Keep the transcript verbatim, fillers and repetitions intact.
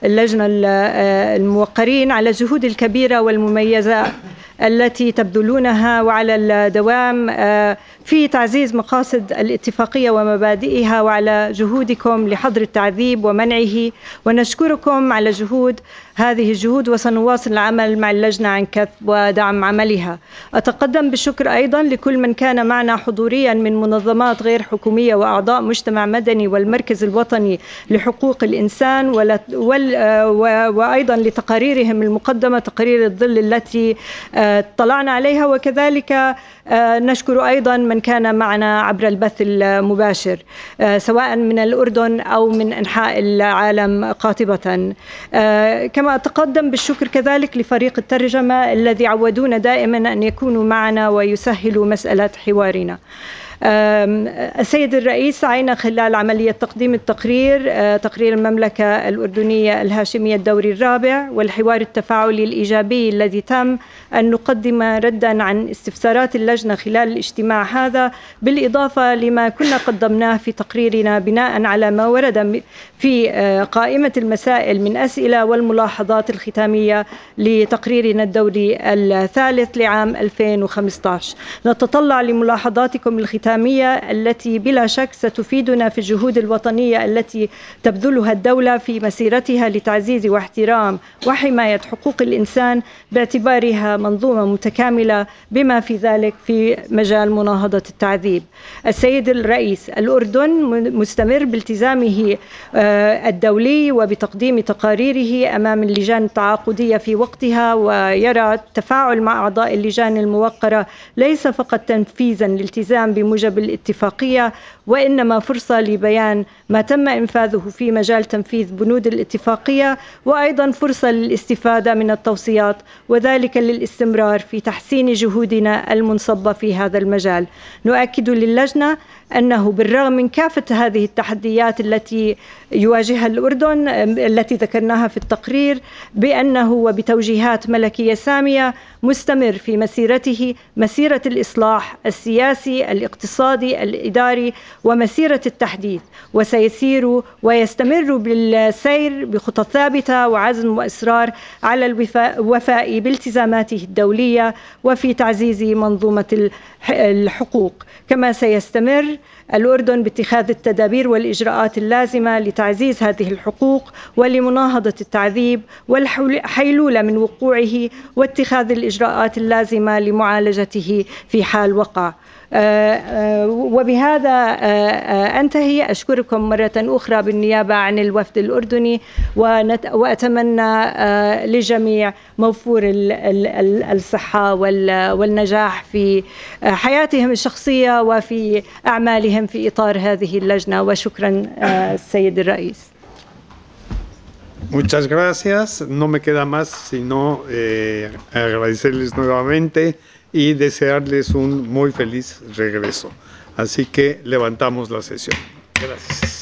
اللجنة الموقرين على الجهود الكبيرة والمميزة التي تبذلونها، وعلى الدوام في تعزيز مقاصد الاتفاقية ومبادئها، وعلى جهودكم لحظر التعذيب ومنعه، ونشكركم على جهود هذه الجهود، وسنواصل العمل مع اللجنة عن كثب ودعم عملها. أتقدم بالشكر أيضا لكل من كان معنا حضوريا من منظمات غير حكومية وأعضاء مجتمع مدني والمركز الوطني لحقوق الإنسان، وأيضا لتقاريرهم المقدمة، تقارير الظل التي اطلعنا عليها، وكذلك نشكر أيضا من كان معنا عبر البث المباشر سواء من الأردن أو من أنحاء العالم قاطبة. كما أتقدم بالشكر كذلك لفريق الترجمة الذي عودونا دائما أن يكونوا معنا ويسهلوا مسألة حوارنا. السيد الرئيس، سعينا خلال عملية تقديم التقرير تقرير المملكة الأردنية الهاشمية الدوري الرابع والحوار التفاعلي الإيجابي الذي تم أن نقدم ردا عن استفسارات اللجنة خلال الاجتماع هذا، بالإضافة لما كنا قدمناه في تقريرنا بناء على ما ورد في قائمة المسائل من أسئلة والملاحظات الختامية لتقريرنا الدوري الثالث لعام ألفين وخمسة عشر. نتطلع لملاحظاتكم الختامية التي بلا شك ستفيدنا في الجهود الوطنية التي تبذلها الدولة في مسيرتها لتعزيز واحترام وحماية حقوق الإنسان باعتبارها منظومة متكاملة بما في ذلك في مجال مناهضة التعذيب. السيد الرئيس، الأردن مستمر بالتزامه الدولي وبتقديم تقاريره أمام اللجان التعاقدية في وقتها، ويرى التفاعل مع أعضاء اللجان الموقرة ليس فقط تنفيذا للالتزام بموجب الاتفاقية، وإنما فرصة لبيان ما تم إنفاذه في مجال تنفيذ بنود الاتفاقية، وأيضا فرصة للاستفادة من التوصيات، وذلك للاستمرار في تحسين جهودنا المنصبة في هذا المجال. نؤكد للجنة أنه بالرغم من كافة هذه التحديات التي يواجهها الأردن التي ذكرناها في التقرير، بأنه وبتوجيهات ملكية سامية مستمر في مسيرته، مسيرة الإصلاح السياسي الاقتصادي الإداري ومسيرة التحديث، وسيسير ويستمر بالسير بخطى ثابتة وعزم وإصرار على الوفاء بالتزاماته الدولية وفي تعزيز منظومة الحقوق. كما سيستمر الأردن باتخاذ التدابير والإجراءات اللازمة لتعزيز هذه الحقوق ولمناهضة التعذيب والحيلولة من وقوعه، واتخاذ الإجراءات اللازمة لمعالجته في حال وقع. وبهذا أنتهي. أشكركم مرة أخرى بالنيابة عن الوفد الأردني، وأتمنى للجميع موفور الصحة والنجاح في حياتهم الشخصية وفي أعمالهم في إطار هذه اللجنة. وشكرا السيد الرئيس. Muchas gracias. No me queda más sino eh, agradecerles nuevamente y desearles un muy feliz regreso. Así que levantamos la sesión. Gracias.